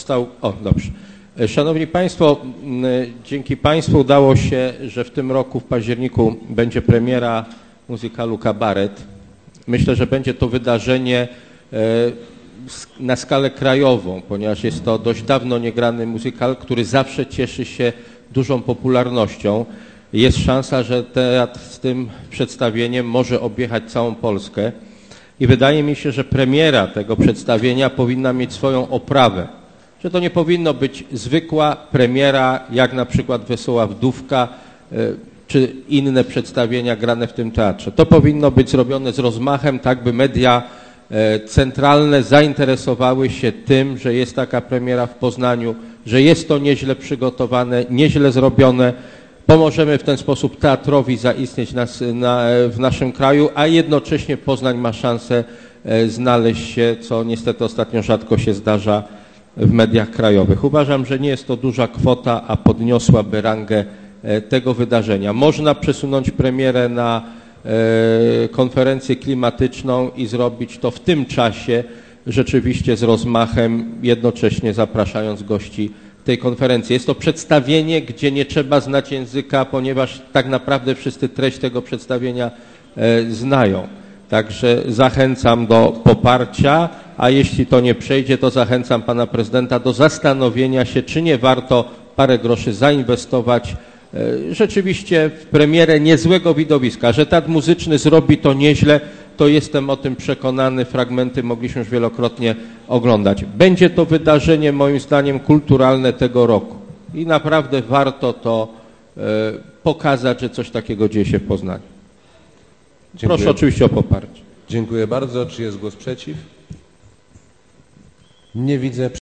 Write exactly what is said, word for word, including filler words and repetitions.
został... O, dobrze. Szanowni Państwo, dzięki Państwu udało się, że w tym roku w październiku będzie premiera muzykalu Kabaret. Myślę, że będzie to wydarzenie na skalę krajową, ponieważ jest to dość dawno niegrany muzykal, który zawsze cieszy się dużą popularnością. Jest szansa, że teatr z tym przedstawieniem może objechać całą Polskę i wydaje mi się, że premiera tego przedstawienia powinna mieć swoją oprawę. Że to nie powinno być zwykła premiera, jak na przykład Wesoła Wdówka czy inne przedstawienia grane w tym teatrze. To powinno być zrobione z rozmachem, tak by media centralne zainteresowały się tym, że jest taka premiera w Poznaniu, że jest to nieźle przygotowane, nieźle zrobione. Pomożemy w ten sposób teatrowi zaistnieć nas, na, w naszym kraju, a jednocześnie Poznań ma szansę znaleźć się, co niestety ostatnio rzadko się zdarza w mediach krajowych. Uważam, że nie jest to duża kwota, a podniosłaby rangę tego wydarzenia. Można przesunąć premierę na konferencję klimatyczną i zrobić to w tym czasie rzeczywiście z rozmachem, jednocześnie zapraszając gości tej konferencji. Jest to przedstawienie, gdzie nie trzeba znać języka, ponieważ tak naprawdę wszyscy treść tego przedstawienia znają. Także zachęcam do poparcia, a jeśli to nie przejdzie, to zachęcam pana prezydenta do zastanowienia się, czy nie warto parę groszy zainwestować rzeczywiście w premierę niezłego widowiska. Że teatr muzyczny zrobi to nieźle, to jestem o tym przekonany. Fragmenty mogliśmy już wielokrotnie oglądać. Będzie to wydarzenie moim zdaniem kulturalne tego roku i naprawdę warto to pokazać, że coś takiego dzieje się w Poznaniu. Dziękuję. Proszę oczywiście o poparcie. Dziękuję bardzo. Czy jest głos przeciw? Nie widzę.